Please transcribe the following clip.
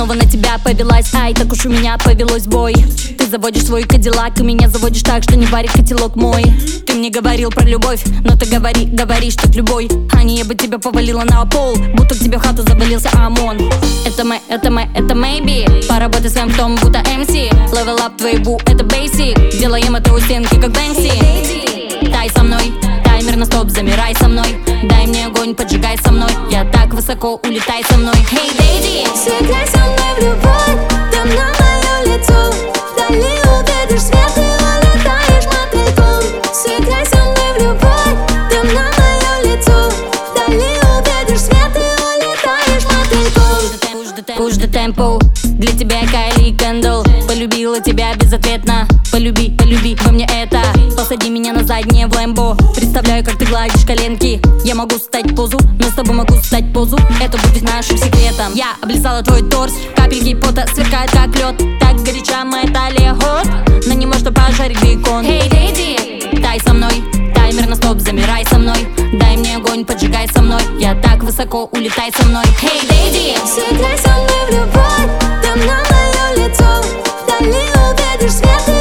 снова на тебя повелась. Ай, так уж у меня повелось бой. Ты заводишь свой кадиллак и меня заводишь так, что не варит котелок мой. Ты мне говорил про любовь, но ты говоришь, так любой. А не я бы тебя повалила на пол, будто к тебе в хату завалился ОМОН. Это maybe. Поработай с в том, будто MC. Level up твоей бу, это basic. Делаем это у стенки, как Бэнкси. Тай со мной, таймер на стоп, замирай со мной. Дай мне огонь, поджигай со мной. Я так высоко, улетай со мной. Hey, lady, сыграй со мной в любовь, там на мое лицо. Вдали увидишь свет и улетаешь мотыльком. Сыграй со мной в любовь, там на мое лицо. Вдали увидишь свет и улетаешь мотыльком. Push the tempo, для тебя Кайли Кэндл. Полюбила тебя безответно. Полюби во мне это. Посади меня на заднее в Лэмбо. Представляю, как ты гладишь коленки. Я могу стать позу, но с тобой могу стать позу. Это будет нашим секретом. Я облизала твой торс, капельки пота сверкают как лед. Так горяча моя талия ход, но не может пожарить бекон. Hey, lady, тай со мной, таймер на стоп, замирай со мной. Дай мне огонь, поджигай со мной. Я так высоко, улетай со мной. Hey, lady, сыграй со мной в любовь, там на мое лицо. Вдали увидишь свет.